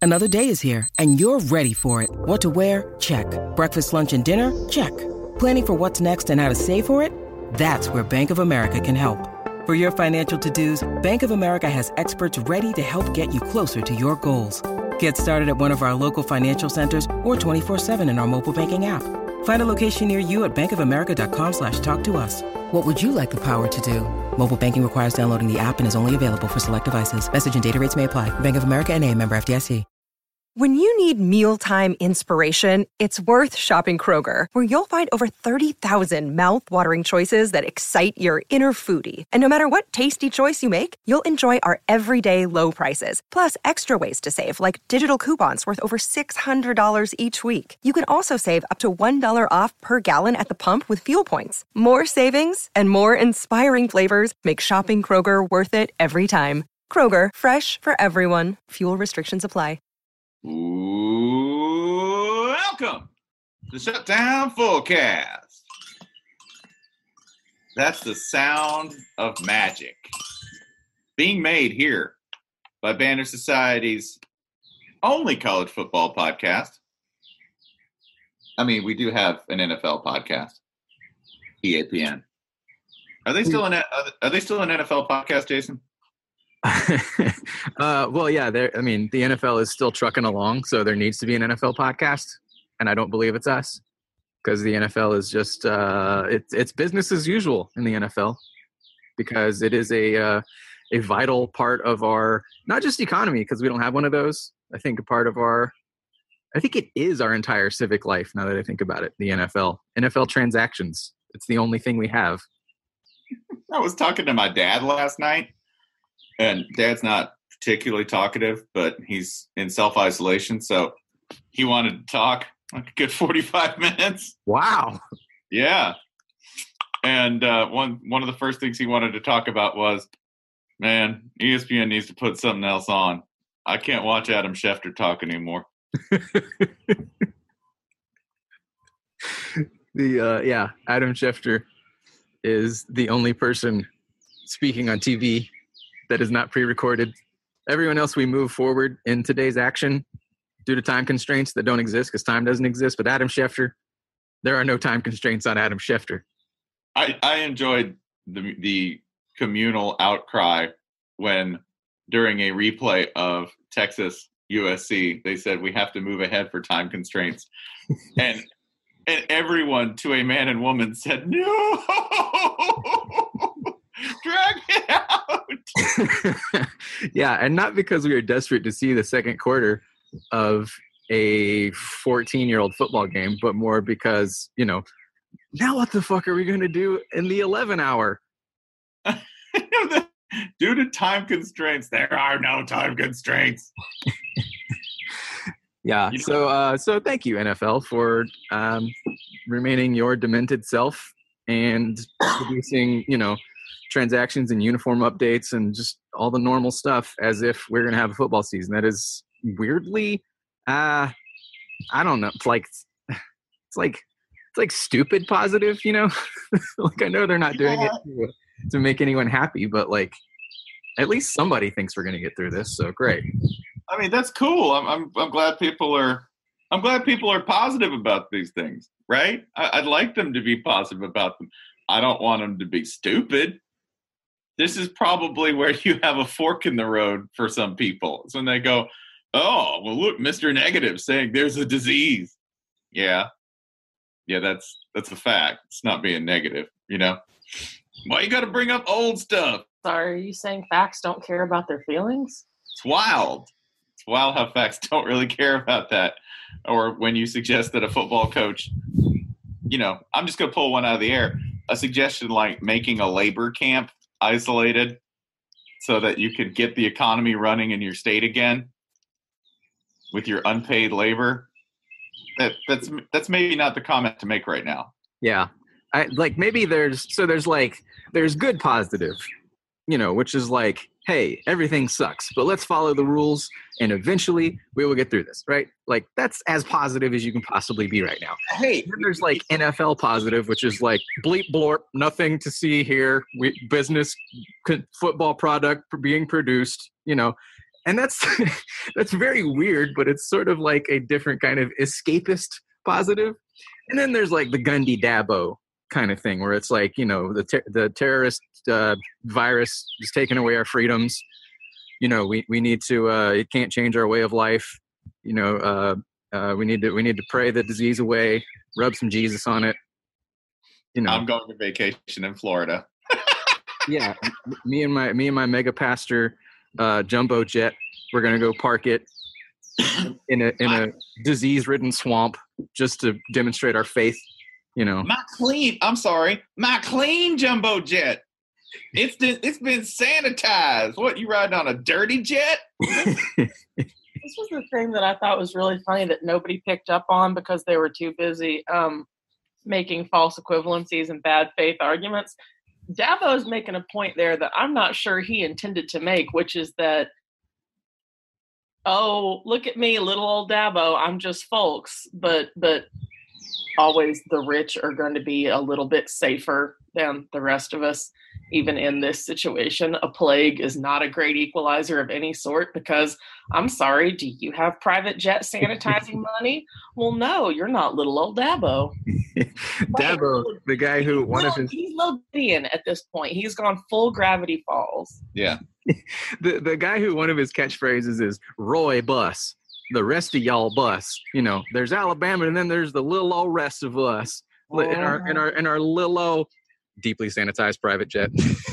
Another day is here, and you're ready for it. What to wear? Check. Breakfast, lunch, and dinner? Check. Planning for what's next and how to save for it? That's where Bank of America can help. For your financial to-dos, Bank of America has experts ready to help get you closer to your goals. Get started at one of our local financial centers or 24/7 in our mobile banking app. Find a location near you at bankofamerica.com/talktous. What would you like the power to do? Mobile banking requires downloading the app and is only available for select devices. Message and data rates may apply. Bank of America N.A., member FDIC. When you need mealtime inspiration, it's worth shopping Kroger, where you'll find over 30,000 mouth-watering choices that excite your inner foodie. And no matter what tasty choice you make, you'll enjoy our everyday low prices, plus extra ways to save, like digital coupons worth over $600 each week. You can also save up to $1 off per gallon at the pump with fuel points. More savings and more inspiring flavors make shopping Kroger worth it every time. Kroger, fresh for everyone. Fuel restrictions apply. Welcome to Shutdown Fullcast. That's the sound of magic being made here by Banner Society's only college football podcast. I mean, we do have an NFL podcast, EAPN. Are they still an NFL podcast, Jason? Well, yeah, the NFL is still trucking along, so there needs to be an NFL podcast, and I don't believe it's us, because the NFL is just it's business as usual in the NFL, because it is a vital part of our, not just economy, because we don't have one of those. I think it is our entire civic life, now that I think about it. The NFL transactions, it's the only thing we have. I was talking to my dad last night. And Dad's not particularly talkative, but he's in self-isolation, so he wanted to talk like a good 45 minutes. Wow. Yeah. And one of the first things he wanted to talk about was, man, ESPN needs to put something else on. I can't watch Adam Schefter talk anymore. Adam Schefter is the only person speaking on TV that is not pre-recorded. Everyone else, we move forward in today's action due to time constraints that don't exist, because time doesn't exist. But Adam Schefter, there are no time constraints on Adam Schefter. I enjoyed the communal outcry when, during a replay of Texas USC, they said we have to move ahead for time constraints, and everyone, to a man and woman, said no. Drag it out. Yeah, and not because we were desperate to see the second quarter of a 14-year-old football game, but more because, now what the fuck are we going to do in the 11 hour? Due to time constraints, there are no time constraints. Yeah, so thank you, NFL, for remaining your demented self and producing, transactions and uniform updates and just all the normal stuff as if we're going to have a football season. That is weirdly, I don't know. It's like stupid positive, like I know they're not doing it to make anyone happy, but like at least somebody thinks we're going to get through this. So great. I mean, that's cool. I'm glad people are positive about these things, right? I'd like them to be positive about them. I don't want them to be stupid. This is probably where you have a fork in the road for some people. It's when they go, oh, well, look, Mr. Negative saying there's a disease. Yeah, that's a fact. It's not being negative, Why you got to bring up old stuff? Sorry, are you saying facts don't care about their feelings? It's wild. It's wild how facts don't really care about that. Or when you suggest that a football coach, I'm just going to pull one out of the air. A suggestion like making a labor camp isolated so that you could get the economy running in your state again with your unpaid labor. That's maybe not the comment to make right now. Yeah. Maybe there's good positive, which is like, hey, everything sucks, but let's follow the rules and eventually we will get through this, right? Like that's as positive as you can possibly be right now. Hey, then there's like NFL positive, which is like bleep blorp, nothing to see here. Business football product being produced, And that's that's very weird, but it's sort of like a different kind of escapist positive. And then there's like the Gundy Dabo kind of thing, where it's like, you know, the terrorist virus is taking away our freedoms. You know, we need to it can't change our way of life. You know, we need to pray the disease away, rub some Jesus on it. You know, I'm going to vacation in Florida. Yeah, me and my mega pastor jumbo jet, we're gonna go park it in a disease-ridden swamp just to demonstrate our faith. You know, my clean jumbo jet. It's been sanitized. What, you riding on a dirty jet? This was the thing that I thought was really funny that nobody picked up on because they were too busy making false equivalencies and bad faith arguments. Dabo's making a point there that I'm not sure he intended to make, which is that, oh, look at me, little old Dabo, I'm just folks, but always the rich are going to be a little bit safer than the rest of us. Even in this situation, a plague is not a great equalizer of any sort because, I'm sorry, do you have private jet sanitizing money? Well, no, you're not little old Dabo. Dabo, the guy who he's Lodian at this point. He's gone full Gravity Falls. Yeah. the guy who one of his catchphrases is Roy Bus. The rest of y'all bus. You know, there's Alabama and then there's the little old rest of us in our little old deeply sanitized private jet.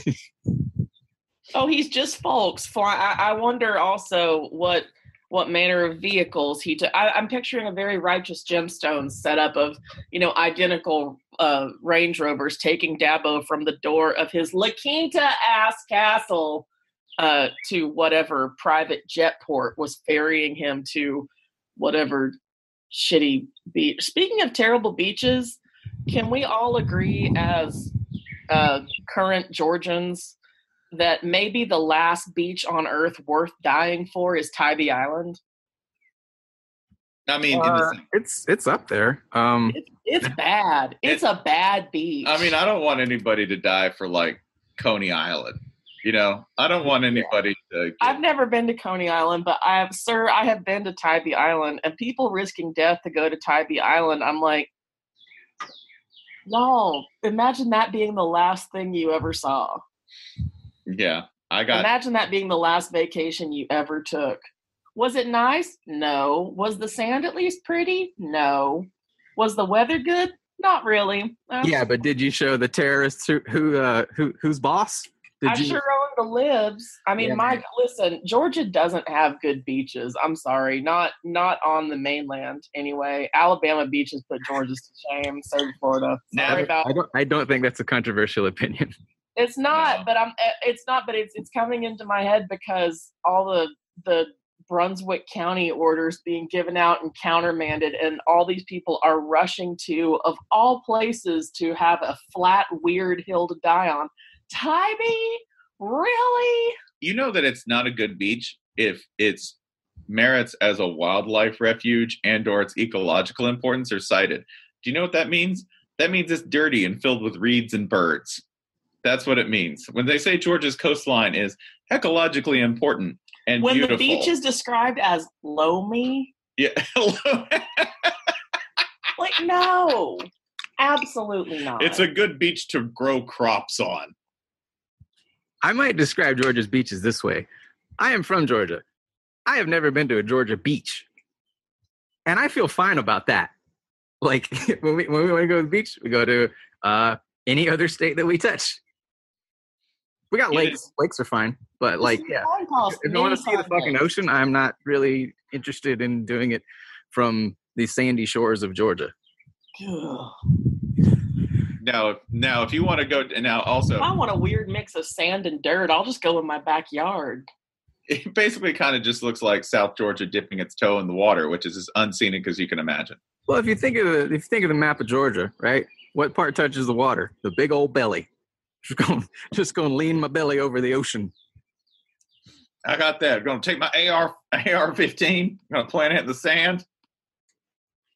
Oh, he's just folks. I wonder also what manner of vehicles he took. I'm picturing a very Righteous Gemstones setup of, you know, identical Range Rovers taking Dabo from the door of his La Quinta ass castle to whatever private jet port was ferrying him to whatever shitty beach. Speaking of terrible beaches, can we all agree as current Georgians that maybe the last beach on earth worth dying for is Tybee Island? I mean, it's up there. It's bad. It's a bad beach. I mean, I don't want anybody to die for like Coney Island. You know, I don't want anybody to. I've never been to Coney Island, but I have been to Tybee Island, and people risking death to go to Tybee Island. I'm like, no, imagine that being the last thing you ever saw. Yeah, imagine that being the last vacation you ever took. Was it nice? No. Was the sand at least pretty? No. Was the weather good? Not really. Yeah, but did you show the terrorists who's boss? I sure owned the libs. I mean, Mike, listen, Georgia doesn't have good beaches. I'm sorry. Not on the mainland anyway. Alabama beaches put Georgia's to shame. So did Florida. I don't think that's a controversial opinion. It's not, but it's coming into my head because all the Brunswick County orders being given out and countermanded, and all these people are rushing to, of all places, to have a flat, weird hill to die on. Tybee? Really? You know that it's not a good beach if its merits as a wildlife refuge and or its ecological importance are cited. Do you know what that means? That means it's dirty and filled with reeds and birds. That's what it means. When they say Georgia's coastline is ecologically important and when beautiful. The beach is described as loamy? Yeah. Like, no. Absolutely not. It's a good beach to grow crops on. I might describe Georgia's beaches this way. I am from Georgia. I have never been to a Georgia beach. And I feel fine about that. Like, when we want to go to the beach, we go to any other state that we touch. We got lakes. Lakes are fine. But, like, yeah. If I want to see the fucking ocean, I'm not really interested in doing it from the sandy shores of Georgia. Now, if you want to go, now also, if I want a weird mix of sand and dirt, I'll just go in my backyard. It basically kind of just looks like South Georgia dipping its toe in the water, which is as unscenic as you can imagine. Well, if you think of the map of Georgia, right? What part touches the water? The big old belly. Just going to lean my belly over the ocean. I got that. I'm going to take my AR-15. I'm going to plant it in the sand.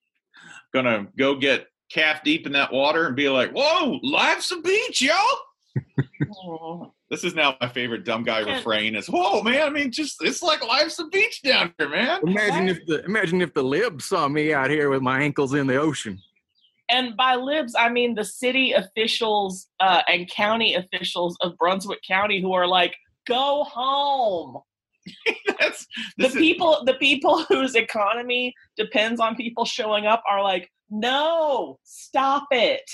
Going to go get calf deep in that water and be like, whoa, life's a beach, y'all. This is now my favorite dumb guy refrain is, whoa, man, I mean, just, it's like life's a beach down here, man. Imagine if the libs saw me out here with my ankles in the ocean. And by libs, I mean the city officials and county officials of Brunswick County who are like, go home. The people whose economy depends on people showing up are like, no, stop it.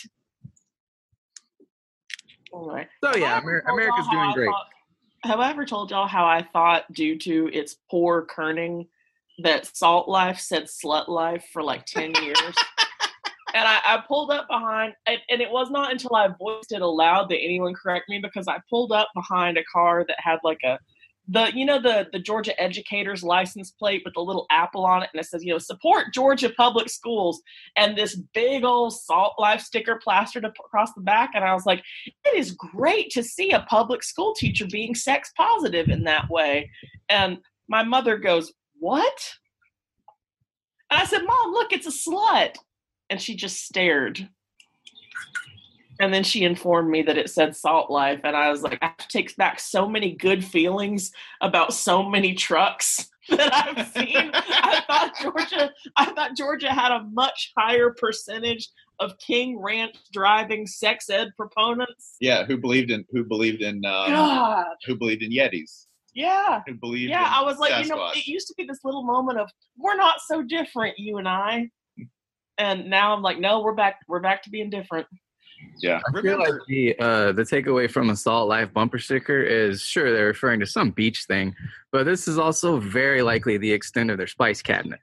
Anyway, so yeah, America's doing great. Have I ever told y'all how I thought, due to its poor kerning, that Salt Life said Slut Life for like 10 years? And I pulled up behind, and it was not until I voiced it aloud that anyone correct me, because I pulled up behind a car that had like the Georgia Educators license plate with the little apple on it, and it says, support Georgia public schools, and this big old Salt Life sticker plastered across the back. And I was like, it is great to see a public school teacher being sex positive in that way. And my mother goes, what? And I said, Mom, look, it's a slut. And she just stared. And then she informed me that it said Salt Life. And I was like, I have to take back so many good feelings about so many trucks that I've seen. I thought Georgia had a much higher percentage of King Ranch driving sex ed proponents. Yeah, who believed in Yetis. Yeah. Who believed in I was like, Sasquatch. it used to be this little moment of, we're not so different, you and I. And now I'm like, no, we're back to being different. Yeah. I feel like the takeaway from a Salt Life bumper sticker is, sure, they're referring to some beach thing, but this is also very likely the extent of their spice cabinet.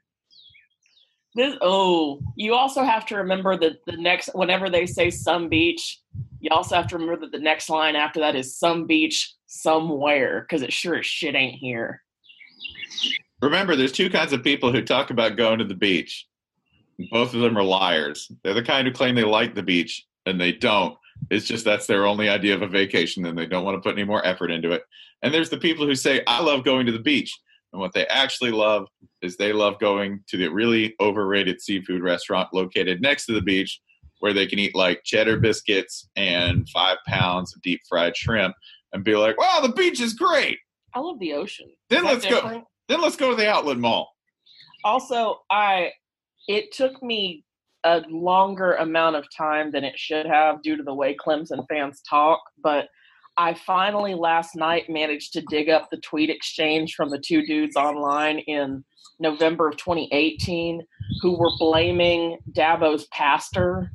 You also have to remember that the next, whenever they say some beach, you also have to remember that the next line after that is some beach somewhere, because it sure as shit ain't here. Remember, there's two kinds of people who talk about going to the beach. Both of them are liars. They're the kind who claim they like the beach, and they don't. It's just that's their only idea of a vacation, and they don't want to put any more effort into it. And there's the people who say, I love going to the beach. And what they actually love is they love going to the really overrated seafood restaurant located next to the beach, where they can eat like cheddar biscuits and 5 pounds of deep fried shrimp and be like, wow, the beach is great. I love the ocean. Then let's go to the outlet mall. Also, it took me a longer amount of time than it should have due to the way Clemson fans talk, but I finally last night managed to dig up the tweet exchange from the two dudes online in November of 2018 who were blaming Dabo's pastor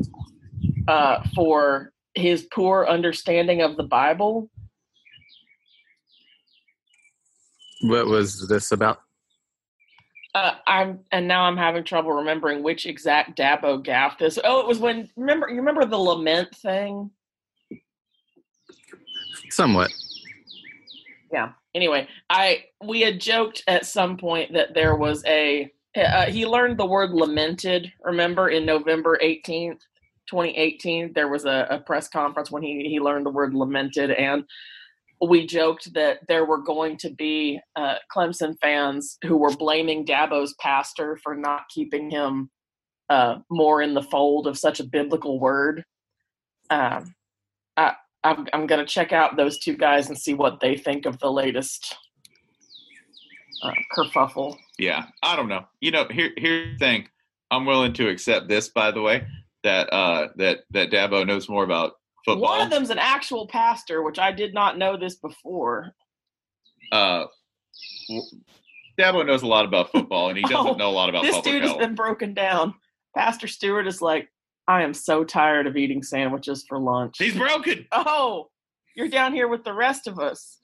for his poor understanding of the Bible. What was this about? I'm having trouble remembering which exact Dabo gaffe this. Oh, it was when you remember the lament thing? Somewhat. Yeah. Anyway, we had joked at some point that there was he learned the word lamented. Remember, in November 18th, 2018, there was a press conference when he learned the word lamented, and we joked that there were going to be Clemson fans who were blaming Dabo's pastor for not keeping him more in the fold of such a biblical word. I'm going to check out those two guys and see what they think of the latest kerfuffle. Yeah, I don't know. Here's the thing. I'm willing to accept this, by the way, that Dabo knows more about football. One of them's an actual pastor, which I did not know this before. Dabo knows a lot about football, and he doesn't know a lot about public health. This dude has been broken down. Pastor Stewart is like, I am so tired of eating sandwiches for lunch. He's broken. Oh, you're down here with the rest of us.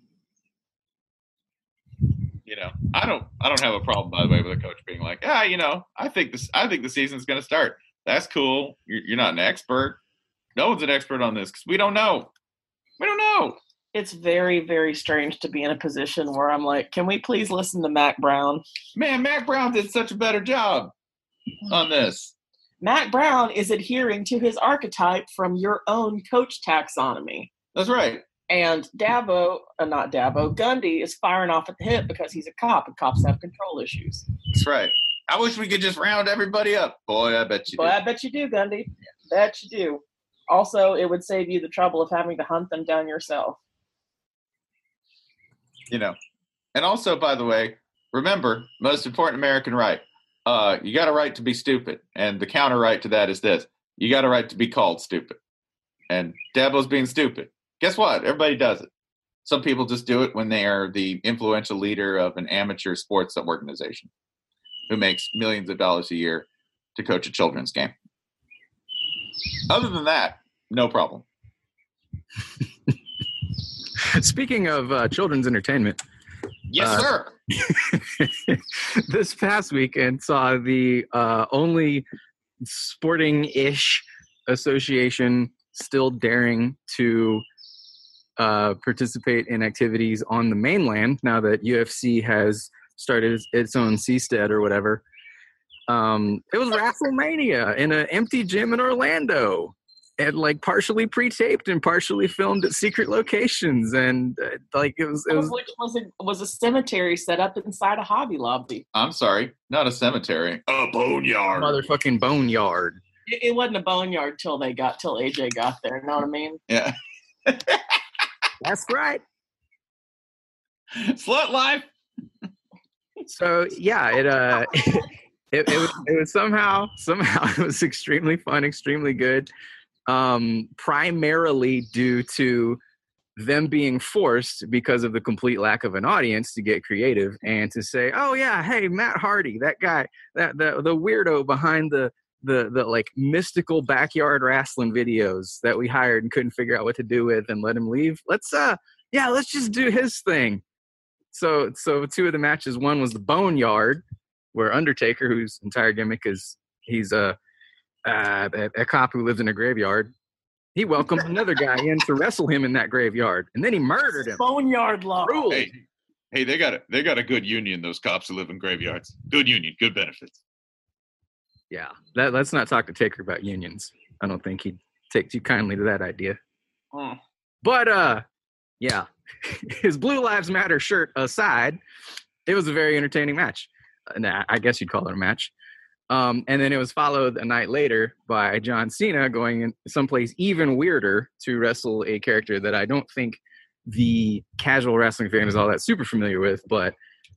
I don't have a problem, by the way, with a coach being like, I think the season's going to start. That's cool. You're not an expert. No one's an expert on this because we don't know. We don't know. It's very, very strange to be in a position where I'm like, can we please listen to Mac Brown? Man, Mac Brown did such a better job on this. Mac Brown is adhering to his archetype from your own coach taxonomy. That's right. And Gundy is firing off at the hip because he's a cop, and cops have control issues. That's right. I wish we could just round everybody up. Boy, I bet you do. Boy, I bet you do, Gundy. Bet you do. Also, it would save you the trouble of having to hunt them down yourself. You know, and also, by the way, remember, most important American right. You got a right to be stupid. And the counter right to that is this. You got a right to be called stupid. And Dabo's being stupid. Guess what? Everybody does it. Some people just do it when they are the influential leader of an amateur sports organization who makes millions of dollars a year to coach a children's game. Other than that, no problem. Speaking of children's entertainment. Yes, sir. This past weekend saw the only sporting-ish association still daring to participate in activities on the mainland now that UFC has started its own Seastead or whatever. It was WrestleMania in an empty gym in Orlando, and like partially pre-taped and partially filmed at secret locations, and like it was Which was a cemetery set up inside a Hobby Lobby. I'm sorry, not a cemetery, a boneyard. Motherfucking boneyard. It wasn't a boneyard till AJ got there. You know what I mean? Yeah. That's right. Slut life. So yeah, it was somehow it was extremely fun, extremely good. Primarily due to them being forced because of the complete lack of an audience to get creative and to say, oh yeah, hey, Matt Hardy, that guy, that the weirdo behind the like mystical backyard wrestling videos that we hired and couldn't figure out what to do with and let him leave. Let's just do his thing. So two of the matches, one was the Boneyard, where Undertaker, whose entire gimmick is he's a cop who lives in a graveyard, he welcomed another guy in to wrestle him in that graveyard, and then he murdered him. Boneyard law. Hey, they got a good union. Those cops who live in graveyards, good union, good benefits. Yeah, let's not talk to Taker about unions. I don't think he'd take too kindly to that idea. But yeah, his Blue Lives Matter shirt aside, it was a very entertaining match. I guess you'd call it a match. And then it was followed a night later by John Cena going in someplace even weirder to wrestle a character that I don't think the casual wrestling fan is all that super familiar with. But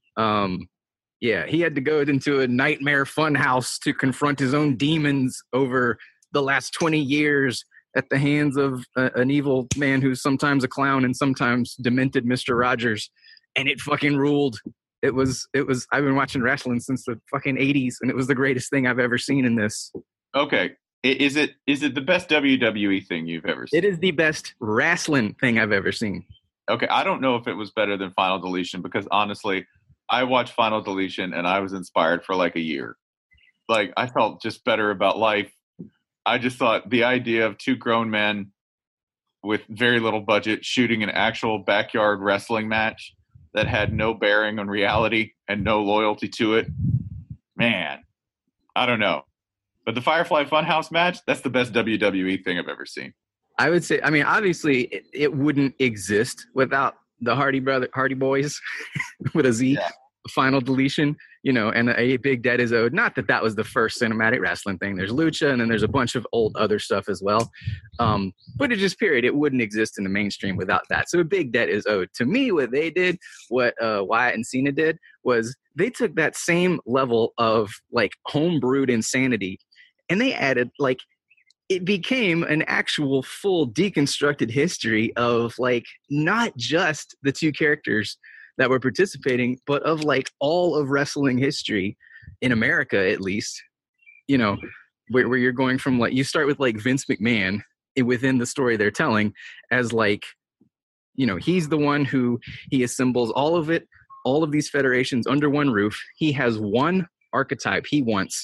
yeah, he had to go into a nightmare fun house to confront his own demons over the last 20 years at the hands of an evil man who's sometimes a clown and sometimes demented Mr. Rogers. And it fucking ruled. It was I've been watching wrestling since the fucking 80s, and it was the greatest thing I've ever seen in this. Okay. Is it the best WWE thing you've ever seen? It is the best wrestling thing I've ever seen. Okay, I don't know if it was better than Final Deletion because honestly, I watched Final Deletion and I was inspired for like a year. Like I felt just better about life. I just thought the idea of two grown men with very little budget shooting an actual backyard wrestling match that had no bearing on reality and no loyalty to it, man, I don't know. But the Firefly Funhouse match, that's the best WWE thing I've ever seen. I would say, I mean, obviously it wouldn't exist without the Hardy Boys with a Z, yeah. Final Deletion, you know, and a Big Dead is owed. Not that was the first cinematic wrestling thing. There's Lucha, and then there's a bunch of old other stuff as well. But it just, period, it wouldn't exist in the mainstream without that. So a Big Debt is owed. To me, what they did, what Wyatt and Cena did, was they took that same level of, like, homebrewed insanity, and they added, like, it became an actual full deconstructed history of, like, not just the two characters that were participating, but of like all of wrestling history in America, at least, you know, where you're going from, like, you start with like Vince McMahon within the story they're telling as, like, you know, he's the one who he assembles all of these federations under one roof. He has one archetype. He wants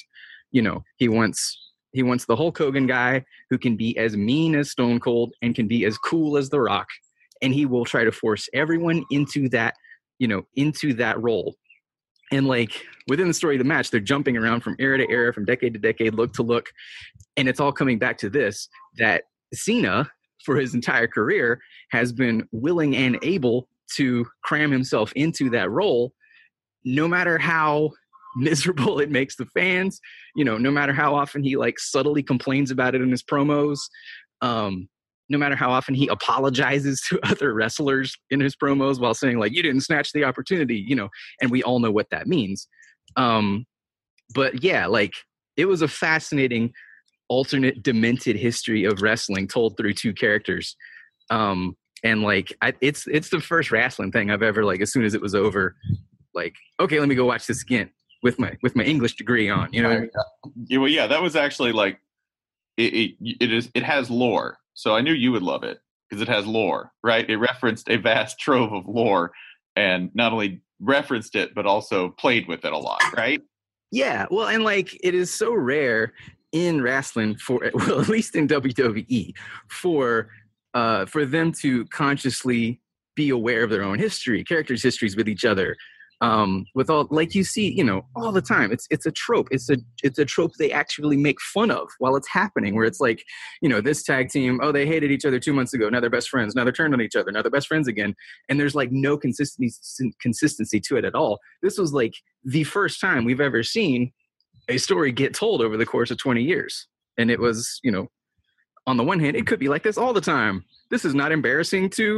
the Hulk Hogan guy who can be as mean as Stone Cold and can be as cool as The Rock. And he will try to force everyone into that, you know, into that role. And like within the story of the match, they're jumping around from era to era, from decade to decade, look to look. And it's all coming back to this, that Cena, for his entire career, has been willing and able to cram himself into that role, no matter how miserable it makes the fans, you know, no matter how often he like subtly complains about it in his promos. No matter how often he apologizes to other wrestlers in his promos while saying like, you didn't snatch the opportunity, and we all know what that means. But yeah, like it was a fascinating alternate demented history of wrestling told through two characters. And like, it's the first wrestling thing I've ever, like, as soon as it was over, like, okay, let me go watch this again with my English degree on, what I mean? Yeah, well, yeah, that was actually like, it has lore. So I knew you would love it because it has lore, right? It referenced a vast trove of lore and not only referenced it, but also played with it a lot, right? Yeah. Well, and like, it is so rare in wrestling at least in WWE for them to consciously be aware of their own characters' histories with each other. With all, like you see, all the time, it's a trope. It's a trope they actually make fun of while it's happening, where it's like, this tag team, they hated each other 2 months ago. Now they're best friends. Now they're turned on each other. Now they're best friends again. And there's like no consistency to it at all. This was like the first time we've ever seen a story get told over the course of 20 years. And it was, on the one hand, it could be like this all the time. This is not embarrassing to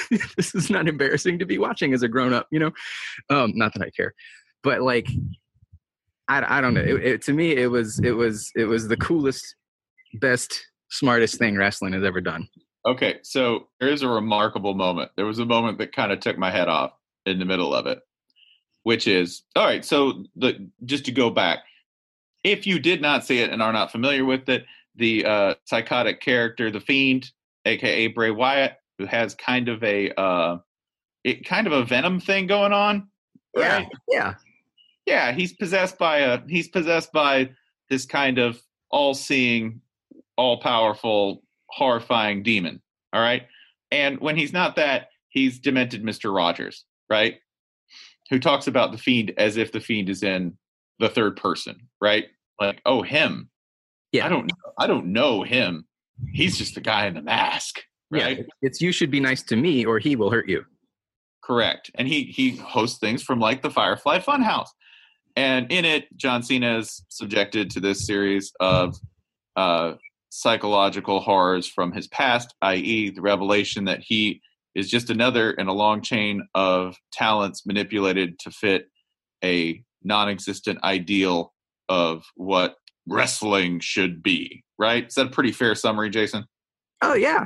be watching as a grown up, not that I care, but like, I don't know. To me, it was the coolest, best, smartest thing wrestling has ever done. Okay. So there is a remarkable moment. There was a moment that kind of took my head off in the middle of it, which is, all right. So just to go back, if you did not see it and are not familiar with it, the psychotic character, the Fiend, aka Bray Wyatt, who has kind of a Venom thing going on, right? Yeah. He's possessed by this kind of all-seeing, all-powerful, horrifying demon. All right, and when he's not that, he's demented Mr. Rogers, right? Who talks about the Fiend as if the Fiend is in the third person, right? Like, oh, him. Yeah, I don't know him. He's just the guy in the mask, right? Yeah, it's you should be nice to me or he will hurt you. Correct. And he hosts things from like the Firefly Funhouse. And in it, John Cena is subjected to this series of psychological horrors from his past, i.e. the revelation that he is just another in a long chain of talents manipulated to fit a non-existent ideal of what wrestling should be, right? Is that a pretty fair summary, Jason? Oh, yeah.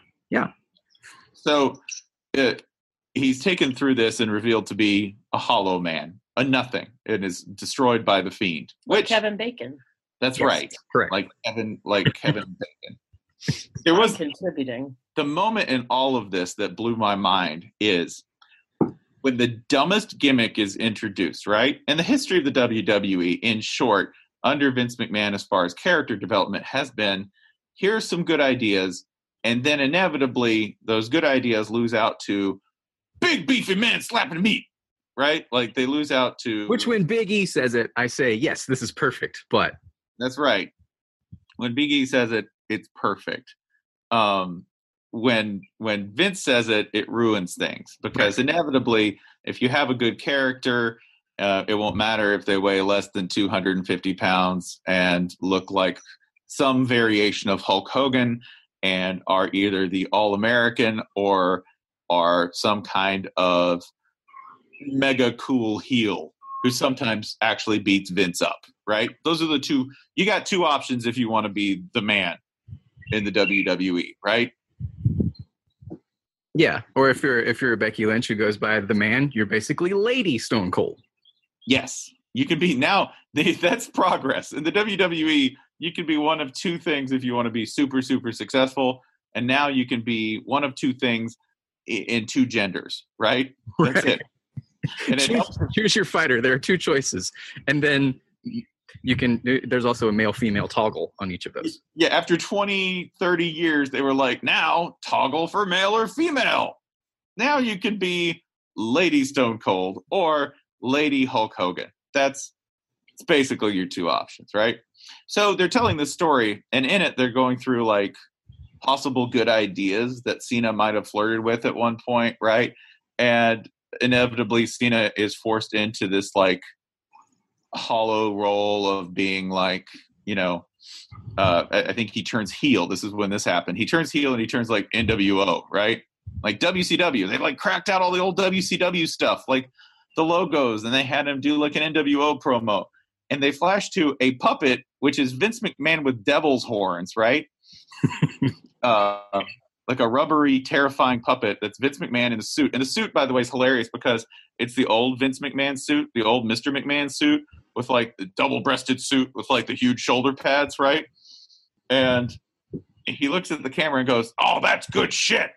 So he's taken through this and revealed to be a hollow man, a nothing, and is destroyed by the Fiend. Like Kevin Bacon. That's yes, right. Correct. Like Kevin Bacon. There was contributing. The moment in all of this that blew my mind is when the dumbest gimmick is introduced, right? And the history of the WWE, in short, under Vince McMahon, as far as character development, has been, here's some good ideas, and then inevitably those good ideas lose out to big beefy man slapping meat, right? Like they lose out to... Which when Big E says it, I say, yes, this is perfect, but... That's right. When Big E says it, it's perfect. When Vince says it, it ruins things, because inevitably, if you have a good character, it won't matter if they weigh less than 250 pounds and look like some variation of Hulk Hogan and are either the All-American or are some kind of mega cool heel who sometimes actually beats Vince up, right? Those are the two. You got two options if you want to be the man in the WWE, right? Yeah, or if you're a Becky Lynch who goes by the man, you're basically Lady Stone Cold. Yes, you can be now. That's progress in the WWE. You can be one of two things if you want to be super, super successful, and now you can be one of two things in two genders, right? That's it. And choose your fighter. There are two choices, and then you can. There's also a male-female toggle on each of those. Yeah, after 20, 30 years, they were like, now toggle for male or female. Now you can be Lady Stone Cold or Lady Hulk Hogan. It's basically your two options, right? So they're telling this story, and in it, they're going through like possible good ideas that Cena might have flirted with at one point, right? And inevitably, Cena is forced into this like hollow role of being like, I think he turns heel. This is when this happened. He turns heel and he turns like NWO, right? Like WCW. They like cracked out all the old WCW stuff, like the logos, and they had him do like an NWO promo. And they flash to a puppet, which is Vince McMahon with devil's horns, right? Like a rubbery, terrifying puppet that's Vince McMahon in a suit. And the suit, by the way, is hilarious because it's the old Vince McMahon suit, the old Mr. McMahon suit with like the double-breasted suit with like the huge shoulder pads, right? And he looks at the camera and goes, "Oh, that's good shit."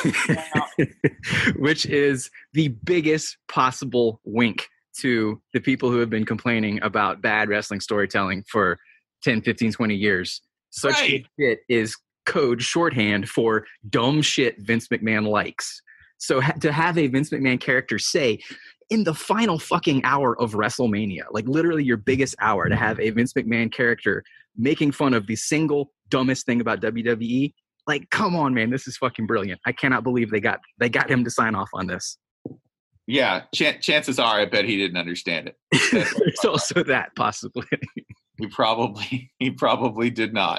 Which is the biggest possible wink to the people who have been complaining about bad wrestling storytelling for 10, 15, 20 years. Such Right. shit is code shorthand for dumb shit Vince McMahon likes. So to have a Vince McMahon character say in the final fucking hour of WrestleMania, like literally your biggest hour, to have a Vince McMahon character making fun of the single dumbest thing about WWE, like, come on, man, this is fucking brilliant. I cannot believe they got him to sign off on this. Yeah, chances are, I bet he didn't understand it. There's also that possibly. He probably did not.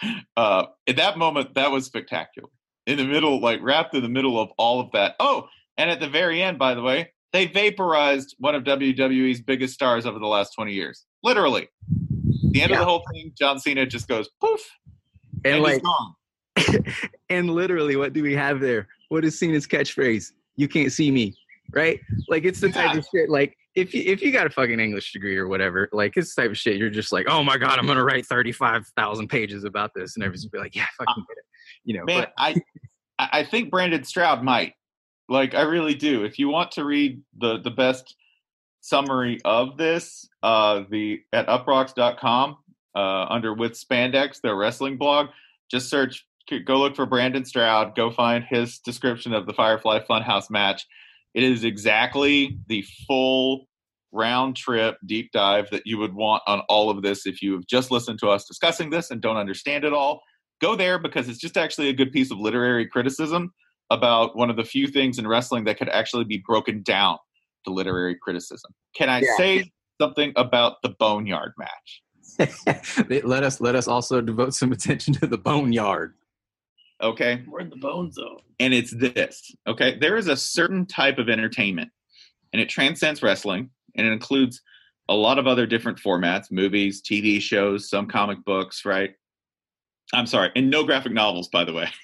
At that moment, that was spectacular. In the middle, like wrapped in the middle of all of that. Oh, and at the very end, by the way, they vaporized one of WWE's biggest stars over the last 20 years. Literally. The end of the whole thing, John Cena just goes poof, and like, he's gone. and literally, what do we have there? What is Cena's catchphrase? "You can't see me," right? Like, it's the type of shit. Like, if you got a fucking English degree or whatever, like, it's the type of shit. You're just like, oh my god, I'm gonna write 35,000 pages about this, and everyone's be like, yeah, fucking get it, you know. Man, but, I think Brandon Stroud might. Like, I really do. If you want to read the best summary of this, at uprocks.com, under With Spandex, their wrestling blog, just go look for Brandon Stroud, go find his description of the Firefly Funhouse match. It is exactly the full round trip deep dive that you would want on all of this if you have just listened to us discussing this and don't understand it all. Go there because it's just actually a good piece of literary criticism about one of the few things in wrestling that could actually be broken down to literary criticism. Can I say something about the Boneyard match? let us also devote some attention to the Boneyard. Okay. We're in the bone zone. And it's this. Okay. There is a certain type of entertainment, and it transcends wrestling, and it includes a lot of other different formats, movies, TV shows, some comic books, right? I'm sorry. And no graphic novels, by the way.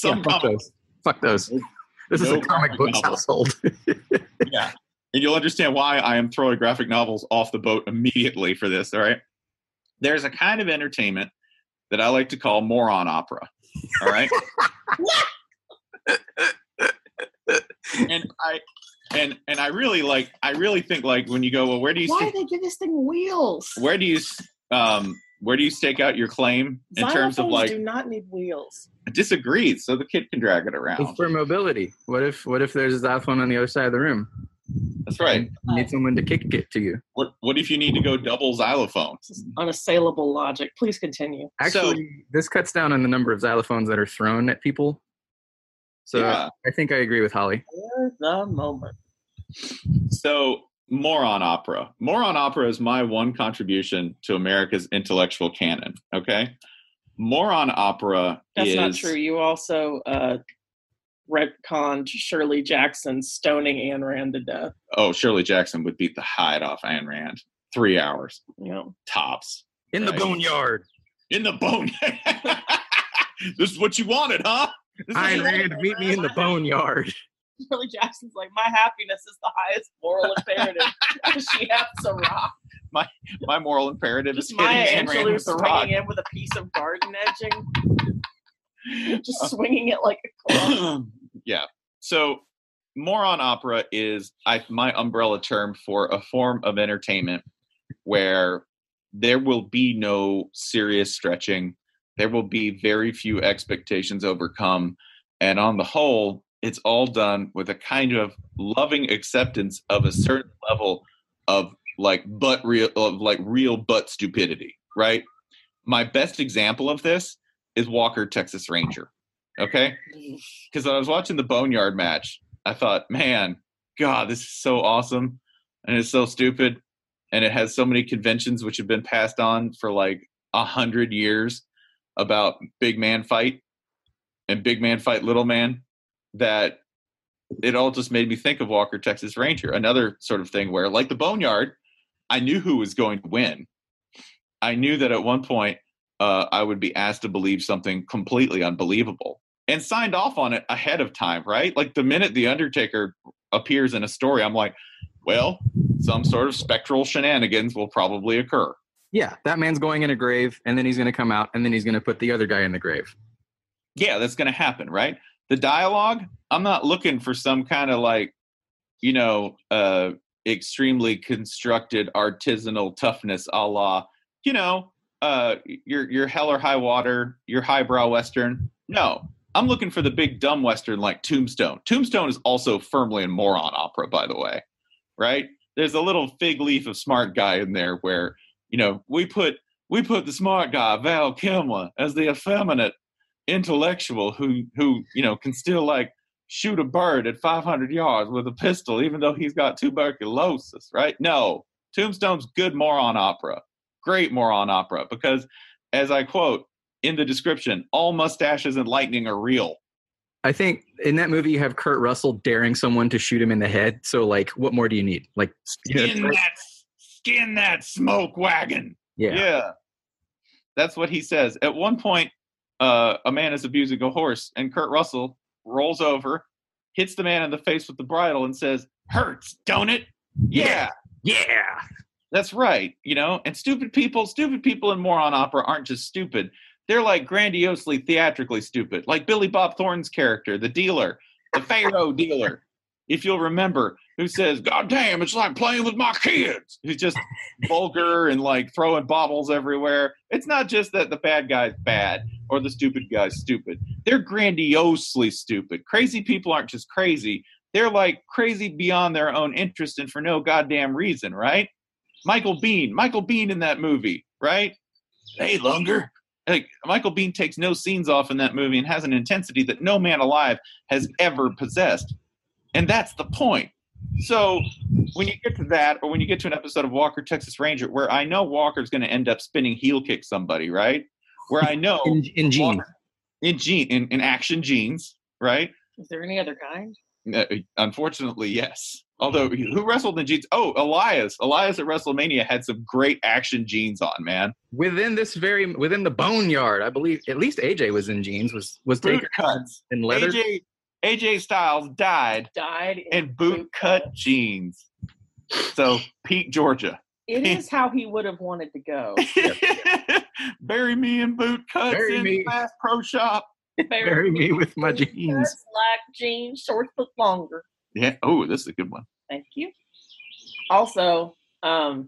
Fuck those. This is a comic book household. Yeah. And you'll understand why I am throwing graphic novels off the boat immediately for this, all right? There's a kind of entertainment that I like to call moron opera, all right? And I really think, like, when you go, well, where do you Why did they give this thing wheels? where do you stake out your claim in terms of, Xylophones like, do not need wheels. disagree so the kid can drag it around? It's for mobility. What if there's a xylophone on the other side of the room? That's right. You need someone to kick it to you. What if you need to go double xylophone? This is unassailable logic. Please continue. Actually, this cuts down on the number of xylophones that are thrown at people. So Yeah. I think I agree with Holly. Here's the moment. So, moron opera. Moron opera is my one contribution to America's intellectual canon, okay? Moron opera That's is... not true. You also retconned Shirley Jackson stoning Ayn Rand to death. Oh, Shirley Jackson would beat the hide off Ayn Rand. 3 hours. You know, Tops. In the Right. boneyard. In the bone. This is what you wanted, huh? This is what Ayn you Rand, wanted. meet me in the boneyard. Shirley Jackson's like, my happiness is the highest moral imperative. She has a rock. My moral imperative is Just Maya hitting Ayn Rand Angelou with the rock. swinging in with a piece of garden edging. Just swinging it like a club. Yeah. So moron opera is my umbrella term for a form of entertainment where there will be no serious stretching. There will be very few expectations overcome. And on the whole, it's all done with a kind of loving acceptance of a certain level of real butt stupidity, right? My best example of this is Walker, Texas Ranger. Okay? Because when I was watching the Boneyard match, I thought, man, God, this is so awesome. And it's so stupid. And it has so many conventions which have been passed on for like 100 years. about big man fight and big man fight little man that it all just made me think of Walker, Texas Ranger. Another sort of thing where, like the Boneyard, I knew who was going to win. I knew that at one point I would be asked to believe something completely unbelievable and signed off on it ahead of time, right? Like the minute The Undertaker appears in a story, I'm like, well, some sort of spectral shenanigans will probably occur. Yeah, that man's going in a grave, and then he's going to come out, and then he's going to put the other guy in the grave. Yeah, that's going to happen, right? The dialogue, I'm not looking for some kind of like, extremely constructed artisanal toughness a la, your Hell or High Water, your highbrow Western. No, I'm looking for the big dumb Western like Tombstone. Tombstone is also firmly in moron opera, by the way, right? There's a little fig leaf of smart guy in there where, we put the smart guy, Val Kilmer, as the effeminate intellectual who can still like shoot a bird at 500 yards with a pistol, even though he's got tuberculosis, right? No, Tombstone's good moron opera, great moron opera, because as I quote in the description, all mustaches and lightning are real. I think in that movie you have Kurt Russell daring someone to shoot him in the head. So like, what more do you need? Like, skin that smoke wagon. Yeah. That's what he says. At one point, a man is abusing a horse, and Kurt Russell rolls over, hits the man in the face with the bridle, and says, "Hurts, don't it?" Yeah. That's right. And stupid people in moron opera aren't just stupid. They're like grandiosely theatrically stupid. Like Billy Bob Thornton's character, the dealer, the Pharaoh dealer, if you'll remember, who says, "God damn, it's like playing with my kids." Who's just vulgar and like throwing bottles everywhere. It's not just that the bad guy's bad or the stupid guy's stupid. They're grandiosely stupid. Crazy people aren't just crazy. They're like crazy beyond their own interest and for no goddamn reason, right? Michael Biehn in that movie, right? Hey, Lunger. Like, Michael Biehn takes no scenes off in that movie and has an intensity that no man alive has ever possessed. And that's the point. So when you get to that, or when you get to an episode of Walker, Texas Ranger, where I know Walker's going to end up spinning heel kick somebody, right? Where I know in jeans, in action jeans, right? Is there any other kind? Unfortunately, yes. Although, who wrestled in jeans? Oh, Elias. Elias at WrestleMania had some great action jeans on, man. Within the Boneyard, I believe at least AJ was in jeans. Was taken cuts in leather. AJ Styles died in boot cut jeans. So, Pete, Georgia. It is how he would have wanted to go. Bury me in boot cuts in Fast Pro Shop. Bury me with my jeans. Like jeans, short foot longer. Yeah. Oh, this is a good one. Thank you. Also, I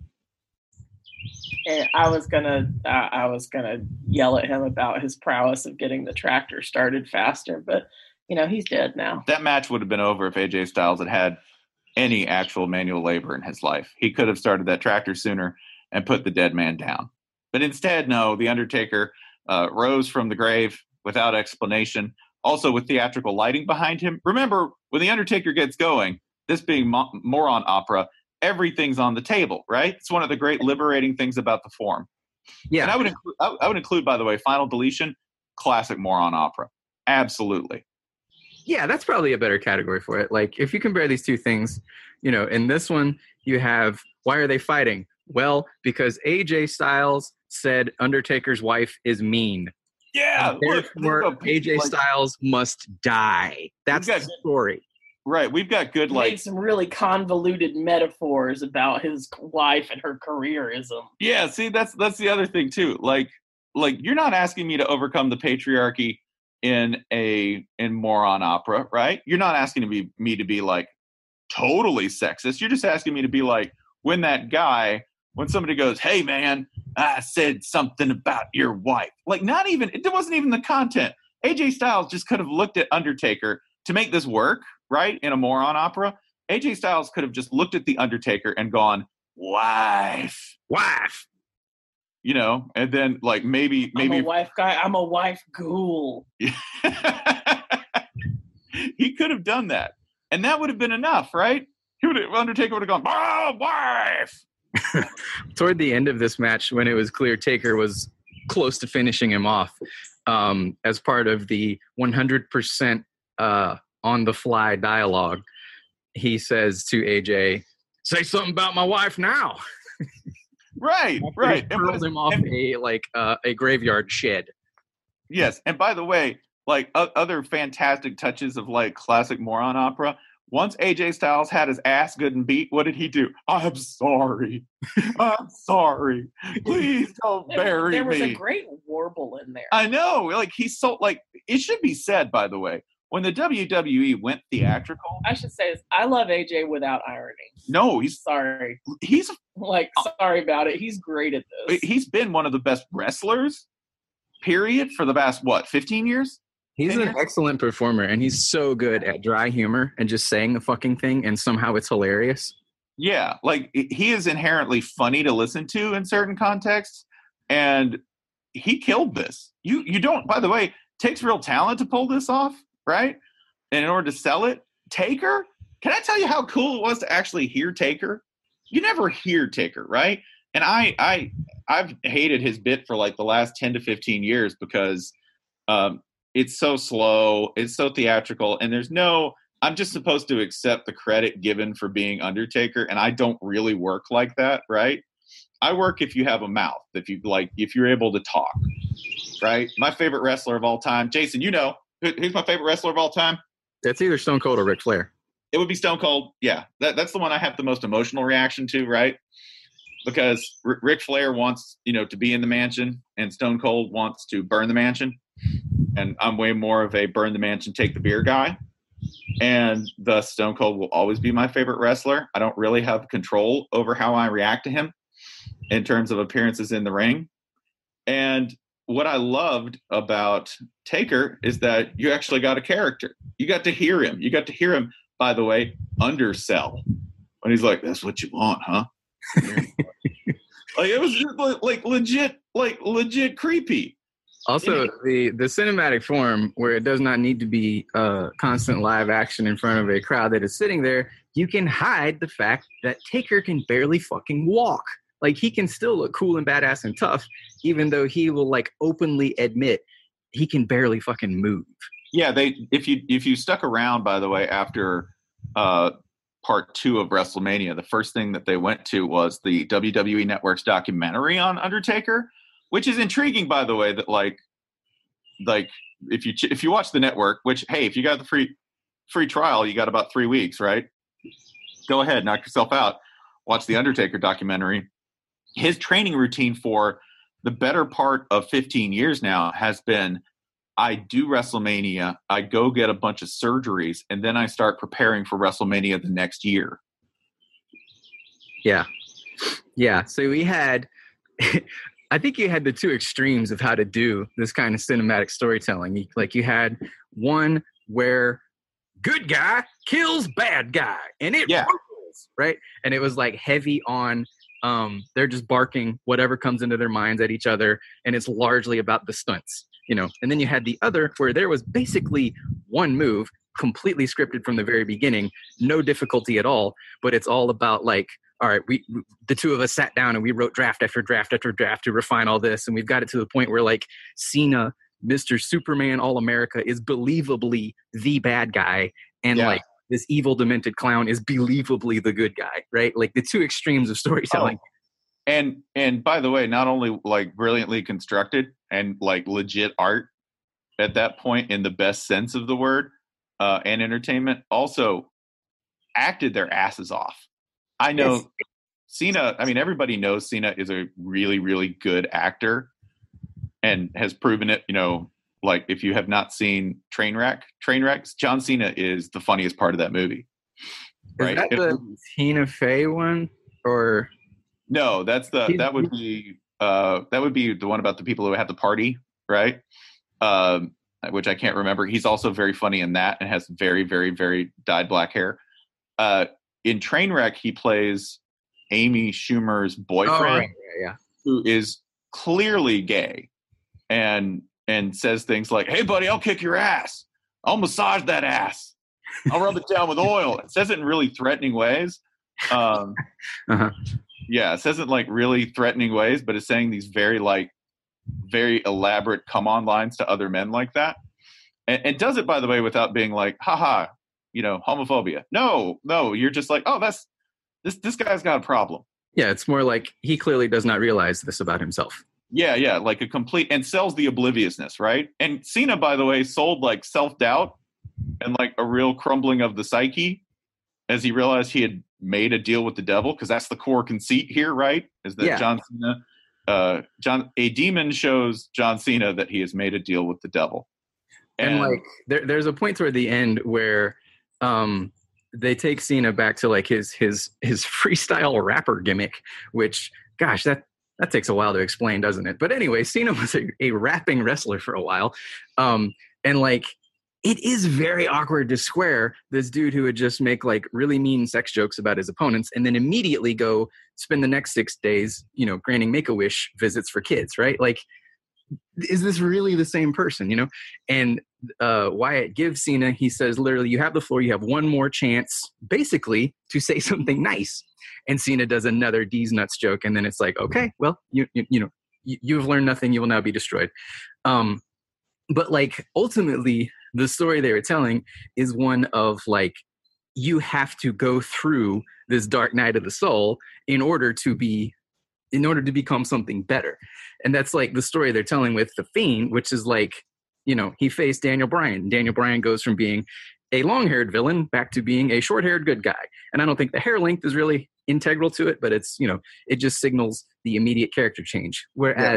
was gonna yell at him about his prowess of getting the tractor started faster, but he's dead now. That match would have been over if AJ Styles had any actual manual labor in his life. He could have started that tractor sooner and put the dead man down. But instead, no, The Undertaker rose from the grave without explanation, also with theatrical lighting behind him. Remember, when The Undertaker gets going, this being moron opera, everything's on the table, right? It's one of the great liberating things about the form. Yeah. And I would include, by the way, Final Deletion, classic moron opera. Absolutely. Yeah, that's probably a better category for it. Like, if you compare these two things, in this one, you have, why are they fighting? Well, because AJ Styles said Undertaker's wife is mean. Yeah. Therefore, AJ Styles must die. That's the story. Right. We've got good, made some really convoluted metaphors about his wife and her careerism. Yeah. See, that's the other thing too. Like you're not asking me to overcome the patriarchy in moron opera, right? You're not asking me to be like totally sexist. You're just asking me to be like, when somebody goes, "Hey man, I said something about your wife." Like, it wasn't even the content. AJ Styles just could have looked at Undertaker to make this work, right? In a moron opera, AJ Styles could have just looked at the Undertaker and gone, "Wife." And then like maybe I'm a wife guy. I'm a wife ghoul. He could have done that, and that would have been enough, right? Undertaker would have gone, "Oh, wife." Toward the end of this match, when it was clear Taker was close to finishing him off as part of the 100% on the fly dialogue. He says to AJ, "Say something about my wife now." Right. He hurled him off a graveyard shed. Yes, and by the way, like other fantastic touches of like classic moron opera. Once AJ Styles had his ass good and beat, what did he do? I'm sorry. I'm sorry. Please don't bury me. There was a great warble in there. I know. Like, he's so, like, it should be said, by the way, when the WWE went theatrical. I should say this. I love AJ without irony. No, he's sorry. He's like, sorry about it. He's great at this. He's been one of the best wrestlers, period, for the past, 15 years? He's an excellent performer, and he's so good at dry humor and just saying the fucking thing, and somehow it's hilarious. Yeah, like, he is inherently funny to listen to in certain contexts, and he killed this. You don't, by the way, takes real talent to pull this off, right? And in order to sell it, Taker, can I tell you how cool it was to actually hear Taker? You never hear Taker, right? And I've hated his bit for like the last 10 to 15 years because it's so slow, it's so theatrical, and I'm just supposed to accept the credit given for being Undertaker, and I don't really work like that, right? I work if you have a mouth, if you're able to talk, right? My favorite wrestler of all time, Jason, who's my favorite wrestler of all time? It's either Stone Cold or Ric Flair. It would be Stone Cold, yeah. That's the one I have the most emotional reaction to, right? Because Ric Flair wants, to be in the mansion, and Stone Cold wants to burn the mansion. And I'm way more of a burn the mansion, take the beer guy. And thus Stone Cold will always be my favorite wrestler. I don't really have control over how I react to him in terms of appearances in the ring. And what I loved about Taker is that you actually got a character. You got to hear him. You got to hear him, by the way, undersell. When he's like, "That's what you want, huh?" Like, it was just legit creepy. Also, the cinematic form where it does not need to be constant live action in front of a crowd that is sitting there, you can hide the fact that Taker can barely fucking walk. Like, he can still look cool and badass and tough, even though he will like openly admit he can barely fucking move. Yeah, if you stuck around, by the way, after part 2 of WrestleMania, the first thing that they went to was the WWE Network's documentary on Undertaker. Which is intriguing, by the way, that like if you watch the network, which, hey, if you got the free trial, you got about 3 weeks, right? Go ahead, knock yourself out. Watch the Undertaker documentary. His training routine for the better part of 15 years now has been, I do WrestleMania, I go get a bunch of surgeries, and then I start preparing for WrestleMania the next year. Yeah. Yeah. So we had... I think you had the two extremes of how to do this kind of cinematic storytelling. You had one where good guy kills bad guy, and it rules, right? And it was like heavy on they're just barking whatever comes into their minds at each other, and it's largely about the stunts, And then you had the other where there was basically one move, completely scripted from the very beginning, no difficulty at all, but it's all about like, all right, the two of us sat down and we wrote draft after draft after draft to refine all this. And we've got it to the point where like Cena, Mr. Superman, All-America is believably the bad guy. And like this evil, demented clown is believably the good guy, right? Like the two extremes of storytelling. Oh. And by the way, not only like brilliantly constructed and like legit art at that point in the best sense of the word and entertainment, also acted their asses off. I know Cena, everybody knows Cena is a really, really good actor and has proven it, like if you have not seen Trainwreck, John Cena is the funniest part of that movie. Right? Is that the Tina Fey one or? No, that would be the one about the people who had the party, right? Which I can't remember. He's also very funny in that and has very, very, very dyed black hair. In Trainwreck, he plays Amy Schumer's boyfriend, who is clearly gay, and says things like, "Hey, buddy, I'll kick your ass. I'll massage that ass. I'll rub it down with oil." It says it in really threatening ways. Yeah, it says it in like really threatening ways, but it's saying these very like very elaborate come on lines to other men like that. And does it, by the way, without being like, haha, homophobia. No, you're just like, oh, this guy's got a problem. Yeah, it's more like he clearly does not realize this about himself. Yeah, like a complete, and sells the obliviousness, right? And Cena, by the way, sold like self-doubt and like a real crumbling of the psyche as he realized he had made a deal with the devil, because that's the core conceit here, right? Is that John Cena, a demon shows John Cena that he has made a deal with the devil. And like there's a point toward the end where they take Cena back to like his freestyle rapper gimmick, which, gosh, that takes a while to explain, doesn't it? But anyway, Cena was a rapping wrestler for a while. And like, it is very awkward to square this dude who would just make like really mean sex jokes about his opponents and then immediately go spend the next 6 days, granting Make-A-Wish visits for kids, right? Like, is this really the same person, And Wyatt gives Cena, he says, literally, you have the floor, you have one more chance, basically, to say something nice. And Cena does another D's nuts joke, and then it's like, okay, well, you've learned nothing, you will now be destroyed. But like, ultimately, the story they were telling is one of like, you have to go through this dark night of the soul in order to become something better. And that's like the story they're telling with The Fiend, which is like, he faced Daniel Bryan. Daniel Bryan goes from being a long-haired villain back to being a short-haired good guy. And I don't think the hair length is really integral to it, but it's, it just signals the immediate character change. Whereas,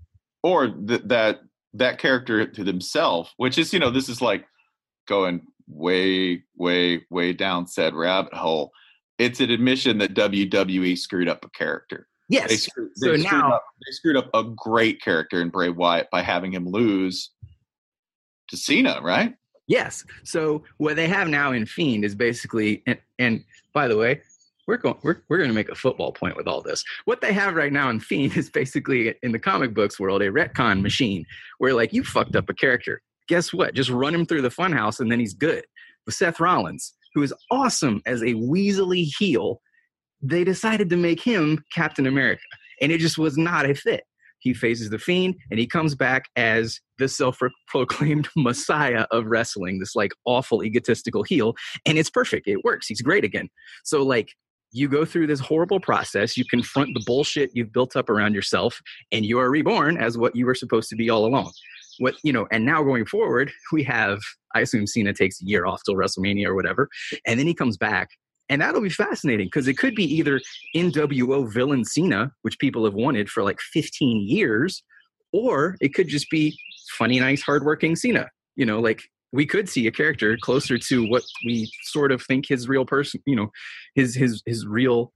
that character to themselves, which is, this is like going way, way, way down said rabbit hole. It's an admission that WWE screwed up a character. Yes. They screwed up a great character in Bray Wyatt by having him lose to Cena, right? Yes. So what they have now in Fiend is basically, and by the way, we're going to make a football point with all this. What they have right now in Fiend is basically, in the comic books world, a retcon machine where like, you fucked up a character. Guess what? Just run him through the funhouse and then he's good. With Seth Rollins, who is awesome as a weaselly heel, they decided to make him Captain America, and it just was not a fit. He faces the Fiend, and he comes back as the self-proclaimed messiah of wrestling, this like awful egotistical heel, and it's perfect. It works. He's great again. So like, you go through this horrible process, you confront the bullshit you've built up around yourself, and you are reborn as what you were supposed to be all along. And now going forward, we have, I assume Cena takes a year off till WrestleMania or whatever, and then he comes back. And that'll be fascinating because it could be either NWO villain Cena, which people have wanted for like 15 years, or it could just be funny, nice, hardworking Cena. Like, we could see a character closer to what we sort of think his real person, his real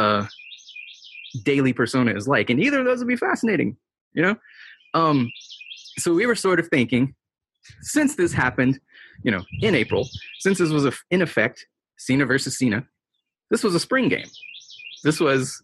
daily persona is like. And either of those would be fascinating, So we were sort of thinking, since this happened, in April, since this was in effect, Cena versus Cena, this was a spring game. This was,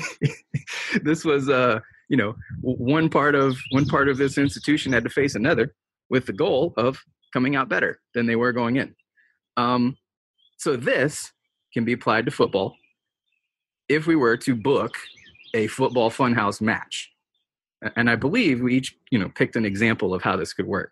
one part of this institution had to face another with the goal of coming out better than they were going in. So this can be applied to football if we were to book a football funhouse match. And I believe we each, picked an example of how this could work.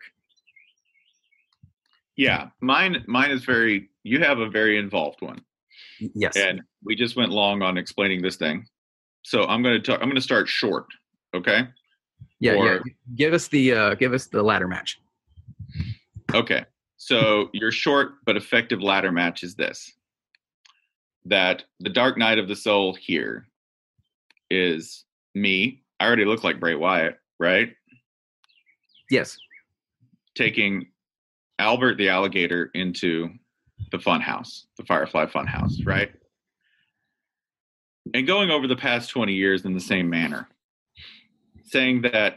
Yeah, mine is you have a very involved one. Yes. And we just went long on explaining this thing. So I'm going to start short. Okay. Yeah. Give us the ladder match. Okay. So your short but effective ladder match is this: that the Dark Night of the Soul here is me. I already look like Bray Wyatt, right? Yes. Taking Albert the alligator into the funhouse, the Firefly Funhouse, right? And going over the past 20 years in the same manner, saying that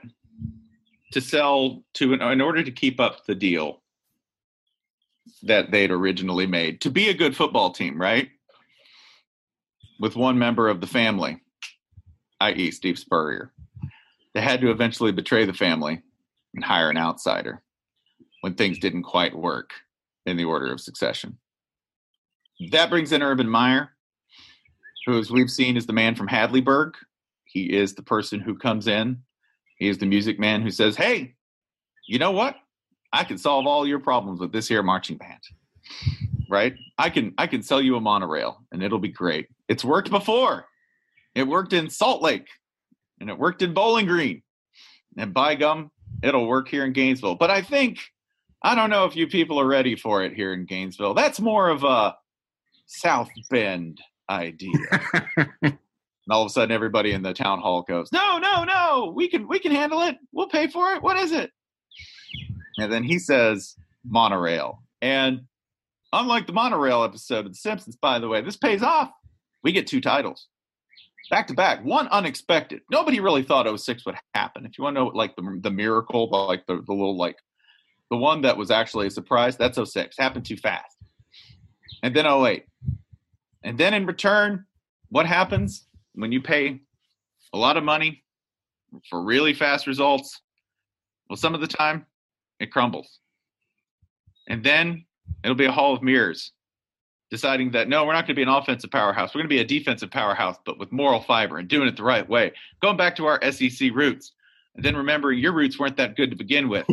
in order to keep up the deal that they'd originally made, to be a good football team, right? With one member of the family, i.e. Steve Spurrier, they had to eventually betray the family and hire an outsider when things didn't quite work in the order of succession. That brings in Urban Meyer, who, as we've seen, is the man from Hadleyburg. He is the person who comes in He's the music man who says, hey, you know what? I can solve all your problems with this here marching band. Right? I can sell you a monorail and it'll be great. It's worked before. It worked in Salt Lake and it worked in Bowling Green. And by gum, it'll work here in Gainesville. But I don't know if you people are ready for it here in Gainesville. That's more of a South Bend idea. And all of a sudden everybody in the town hall goes, no, we can handle it. We'll pay for it. What is it? And then he says monorail. And unlike the monorail episode of The Simpsons, by the way, this pays off. We get 2 titles back to back. One unexpected. Nobody really thought 06 would happen. If you want to know, like the miracle, like the little, like the one that was actually a surprise, that's 06. Happened too fast. And then 08. And then in return, what happens when you pay a lot of money for really fast results? Well, some of the time it crumbles. And then it'll be a hall of mirrors deciding that, no, we're not going to be an offensive powerhouse. We're going to be a defensive powerhouse, but with moral fiber and doing it the right way. Going back to our SEC roots. And then remembering your roots weren't that good to begin with.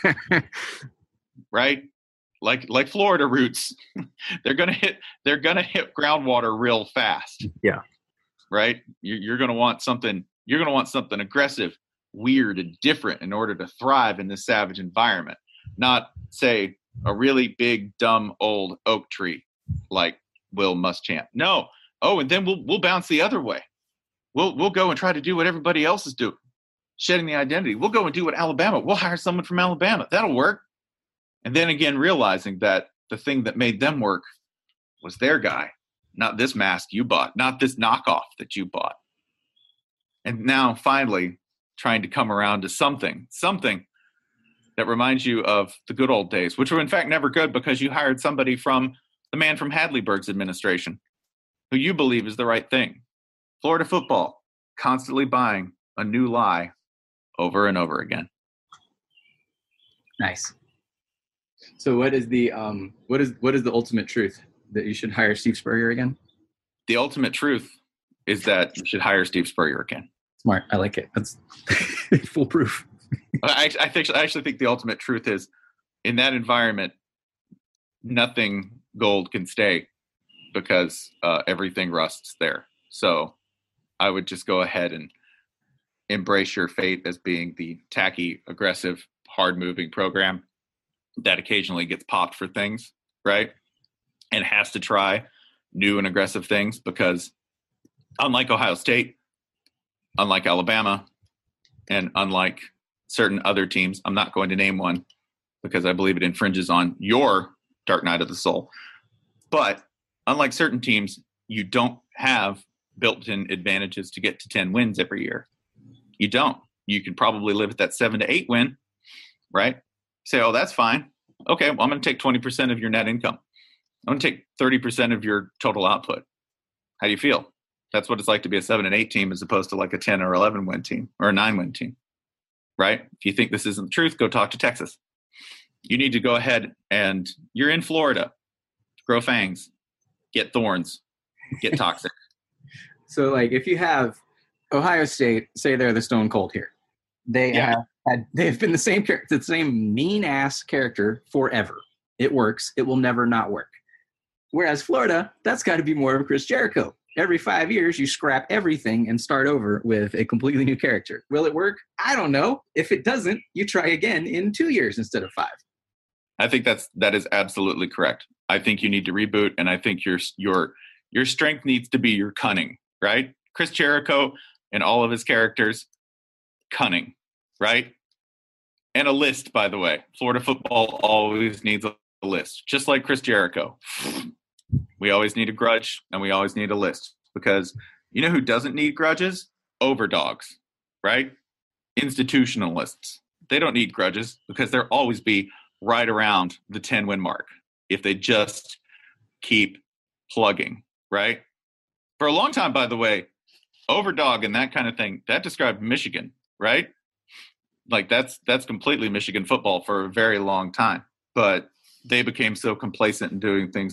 Right? Like Florida roots. They're going to hit groundwater real fast. Yeah. Right? You're going to want something aggressive, weird, and different in order to thrive in this savage environment. Not, say, a really big, dumb, old oak tree like Will Muschamp. No. Oh, and then we'll bounce the other way. We'll go and try to do what everybody else is doing, shedding the identity. We'll go and do what Alabama. We'll hire someone from Alabama. That'll work. And then again, realizing that the thing that made them work was their guy, not this mask you bought, not this knockoff that you bought. And now finally trying to come around to something that reminds you of the good old days, which were in fact never good because you hired somebody from the man from Hadleyburg's administration who you believe is the right thing. Florida football, constantly buying a new lie over and over again. Nice. So what is the ultimate truth? That you should hire Steve Spurrier again? The ultimate truth is that you should hire Steve Spurrier again. Smart. I like it. That's foolproof. I actually think the ultimate truth is, in that environment, nothing gold can stay because everything rusts there. So I would just go ahead and embrace your fate as being the tacky, aggressive, hard-moving program that occasionally gets popped for things, right? And has to try new and aggressive things because unlike Ohio State, unlike Alabama, and unlike certain other teams, I'm not going to name one because I believe it infringes on your dark night of the soul. But unlike certain teams, you don't have built-in advantages to get to 10 wins every year. You don't. You could probably live at that 7 to 8 win, right? Say, oh, that's fine. Okay, well, I'm going to take 20% of your net income. I'm going to take 30% of your total output. How do you feel? That's what it's like to be a 7 and 8 team as opposed to like a 10 or 11 win team or a 9 win team, right? If you think this isn't the truth, go talk to Texas. You need to go ahead and you're in Florida. Grow fangs, get thorns, get toxic. So like if you have Ohio State, say they're the Stone Cold here. They've been the same mean ass character forever. It works. It will never not work. Whereas Florida, that's got to be more of Chris Jericho. Every 5 years, you scrap everything and start over with a completely new character. Will it work? I don't know. If it doesn't, you try again in 2 years instead of 5. I think that is absolutely correct. I think you need to reboot, and I think your strength needs to be your cunning, right? Chris Jericho and all of his characters, cunning, right? And a list, by the way. Florida football always needs a list, just like Chris Jericho. We always need a grudge, and we always need a list because you know who doesn't need grudges? Overdogs, right? Institutionalists. They don't need grudges because they'll always be right around the 10-win mark if they just keep plugging, right? For a long time, by the way, overdog and that kind of thing, that described Michigan, right? Like that's completely Michigan football for a very long time. But they became so complacent in doing things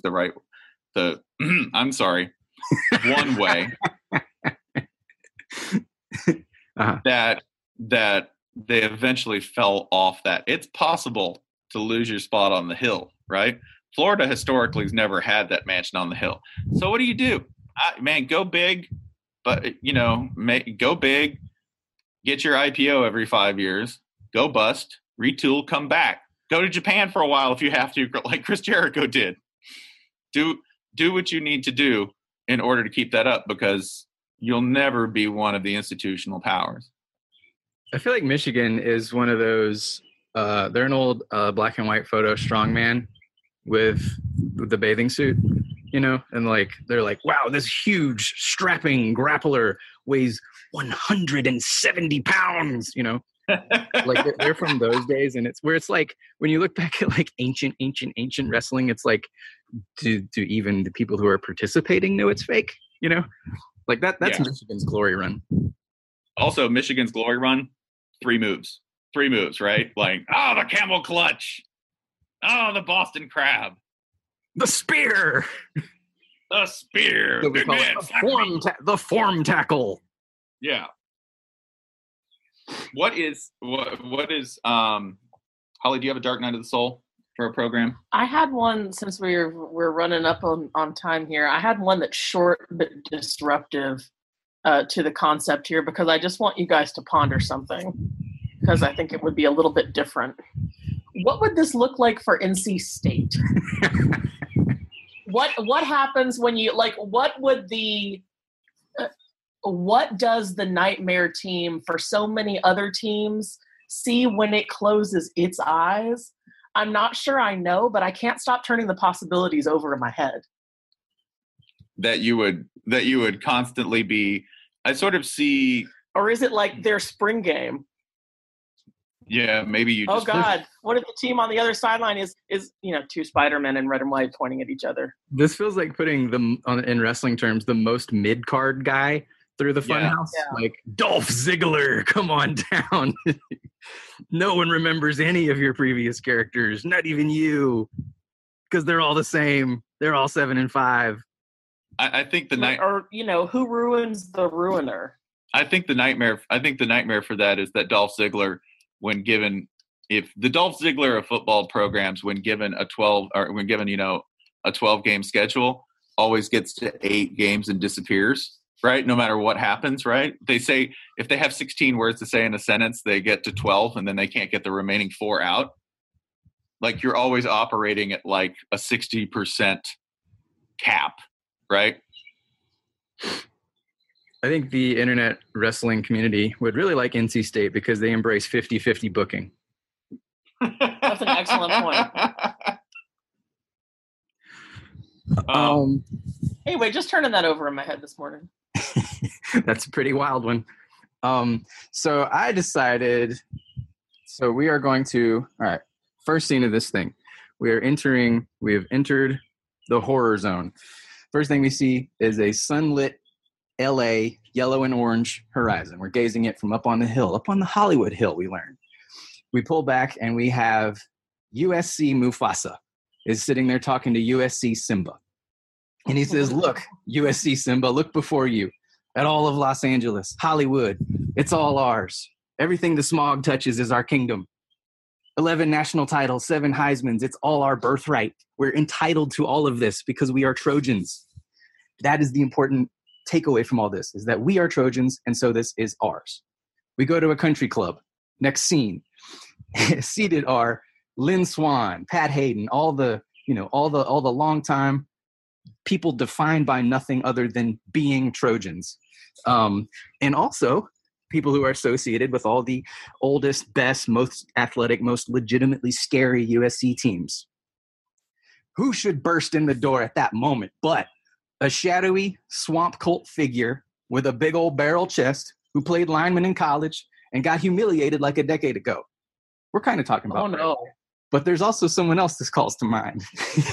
one way that they eventually fell off that. It's possible to lose your spot on the Hill, right? Florida historically has never had that mansion on the Hill. So what do? Man, go big, but go big, get your IPO every 5 years, go bust, retool, come back, go to Japan for a while if you have to, like Chris Jericho did. Do what you need to do in order to keep that up, because you'll never be one of the institutional powers. I feel like Michigan is one of those, they're an old black and white photo strongman with the bathing suit, and like, they're like, wow, this huge strapping grappler weighs 170 pounds, like they're from those days. And it's where it's like, when you look back at like ancient wrestling, it's like, do even the people who are participating know it's fake, like that's Yeah. Michigan's glory run. Also, Michigan's glory run, three moves, right? Like, the camel clutch. The Boston crab. The spear. The spear. So we Big call man, it the form tackle. Yeah. What is Holly, do you have a Dark Night of the Soul for a program? I had one, since we're running up on time here. I had one that's short but disruptive to the concept here, because I just want you guys to ponder something, because I think it would be a little bit different. What would this look like for NC State? What happens when you, like, what does the nightmare team for so many other teams see when it closes its eyes? I'm not sure I know, but I can't stop turning the possibilities over in my head. That you would constantly be, I sort of see. Or is it like their spring game? Yeah, maybe you just. Oh God! What if the team on the other sideline is two Spider-Men in red and white pointing at each other? This feels like putting them on, in wrestling terms, the most mid-card guy through the funhouse. Yeah. Like Dolph Ziggler, come on down. No one remembers any of your previous characters, not even you, because they're all the same. They're all 7 and 5. I think the night, or who ruins the ruiner? I think the nightmare for that is that Dolph Ziggler, when given, if the Dolph Ziggler of football programs, when given a 12 game schedule, always gets to 8 games and disappears, right? No matter what happens, right? They say if they have 16 words to say in a sentence, they get to 12 and then they can't get the remaining 4 out. Like, you're always operating at like a 60% cap, right? I think the internet wrestling community would really like NC State because they embrace 50-50 booking. That's an excellent point. Anyway, just turning that over in my head this morning. That's a pretty wild one. So I decided, we are going to, all right, first scene of this thing. We have entered the horror zone. First thing we see is a sunlit LA yellow and orange horizon. We're gazing it from up on the hill, up on the Hollywood Hill, we learn. We pull back and we have USC Mufasa is sitting there talking to USC Simba. And he says, look, USC Simba, look before you at all of Los Angeles, Hollywood. It's all ours. Everything the smog touches is our kingdom. 11 national titles, 7 Heismans. It's all our birthright. We're entitled to all of this because we are Trojans. That is the important takeaway from all this, is that we are Trojans, and so this is ours. We go to a country club. Next scene. Seated are Lynn Swan, Pat Hayden, all the longtime people defined by nothing other than being Trojans. And also people who are associated with all the oldest, best, most athletic, most legitimately scary USC teams. Who should burst in the door at that moment but a shadowy swamp cult figure with a big old barrel chest who played lineman in college and got humiliated like a decade ago? We're kind of talking about. Oh, no. But there's also someone else this calls to mind.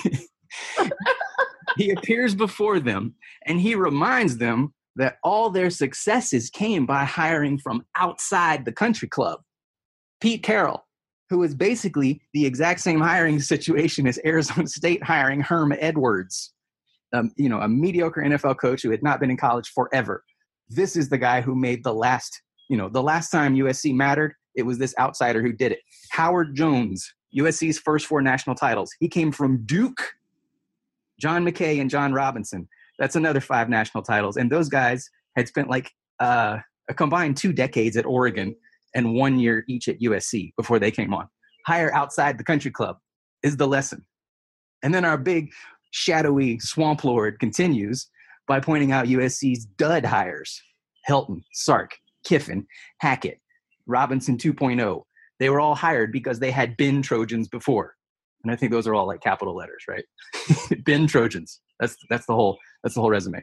He appears before them, and he reminds them that all their successes came by hiring from outside the country club. Pete Carroll, who is basically the exact same hiring situation as Arizona State hiring Herm Edwards, a mediocre NFL coach who had not been in college forever. This is the guy who made the last time USC mattered, it was this outsider who did it. Howard Jones, USC's first 4 national titles. He came from Duke. John McKay and John Robinson. That's another 5 national titles. And those guys had spent like a combined 2 decades at Oregon and 1 year each at USC before they came on. Hire outside the country club is the lesson. And then our big shadowy swamp lord continues by pointing out USC's dud hires. Helton, Sark, Kiffin, Hackett, Robinson 2.0. They were all hired because they had been Trojans before. And I think those are all like capital letters, right? Been Trojans. That's the whole resume.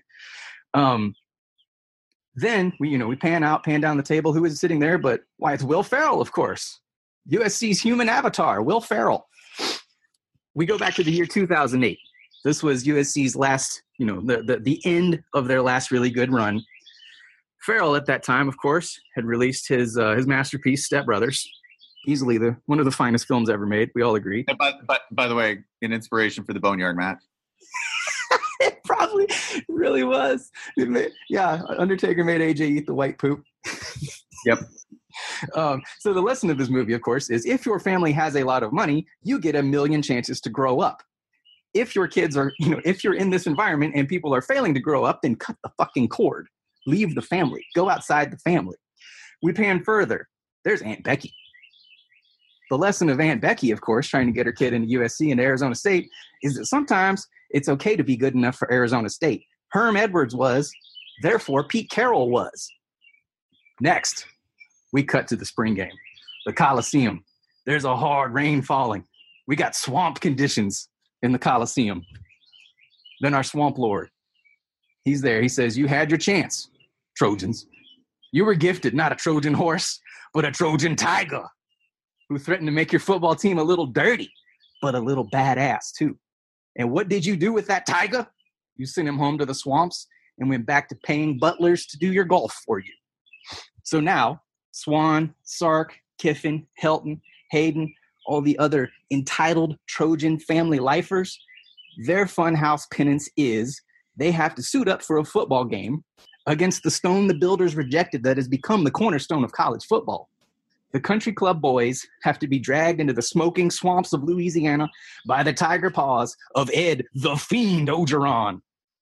Then we pan down the table. Who is sitting there? But why, it's Will Ferrell, of course. USC's human avatar, Will Ferrell. We go back to the year 2008. This was USC's last, the end of their last really good run. Ferrell at that time, of course, had released his masterpiece, Step Brothers. Easily one of the finest films ever made. We all agree. By the way, an inspiration for the Boneyard match. It probably really was. Undertaker made AJ eat the white poop. Yep. So the lesson of this movie, of course, is if your family has a lot of money, you get a million chances to grow up. If your kids are, if you're in this environment and people are failing to grow up, then cut the fucking cord. Leave the family. Go outside the family. We pan further. There's Aunt Becky. The lesson of Aunt Becky, of course, trying to get her kid into USC and Arizona State, is that sometimes it's okay to be good enough for Arizona State. Herm Edwards was, therefore Pete Carroll was. Next, we cut to the spring game, the Coliseum. There's a hard rain falling. We got swamp conditions in the Coliseum. Then our swamp lord, he's there. He says, you had your chance, Trojans. You were gifted not a Trojan horse, but a Trojan tiger, who threatened to make your football team a little dirty, but a little badass too. And what did you do with that tiger? You sent him home to the swamps and went back to paying butlers to do your golf for you. So now, Swan, Sark, Kiffin, Helton, Hayden, all the other entitled Trojan family lifers, their funhouse penance is they have to suit up for a football game against the stone the builders rejected that has become the cornerstone of college football. The country club boys have to be dragged into the smoking swamps of Louisiana by the tiger paws of Ed the Fiend Ogeron.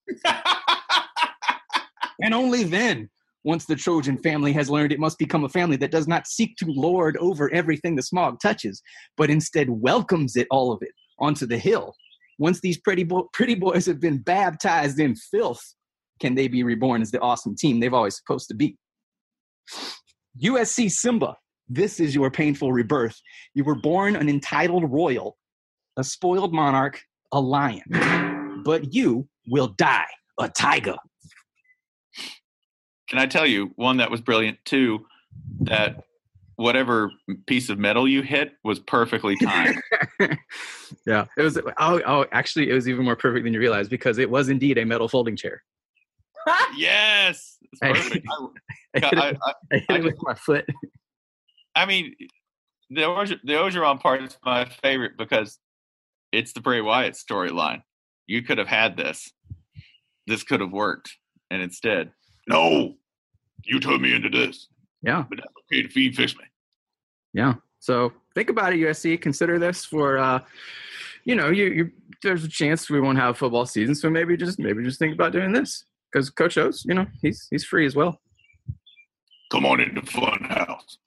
And only then, once the Trojan family has learned it must become a family that does not seek to lord over everything the smog touches, but instead welcomes it, all of it, onto the hill. Once these pretty boys have been baptized in filth, can they be reborn as the awesome team they've always supposed to be. USC Simba. This is your painful rebirth. You were born an entitled royal, a spoiled monarch, a lion. But you will die a tiger. Can I tell you one that was brilliant too? That whatever piece of metal you hit was perfectly timed. Yeah, it was. Actually, it was even more perfect than you realize because it was indeed a metal folding chair. Yes, it's perfect. I hit it with my foot. I mean, the Ogeron part is my favorite because it's the Bray Wyatt storyline. You could have had this. This could have worked. And instead, no, you turned me into this. Yeah. But that's okay to fix me. Yeah. So think about it, USC. Consider this for, there's a chance we won't have a football season. So maybe just think about doing this because Coach Oates, he's free as well. Come on into the fun house.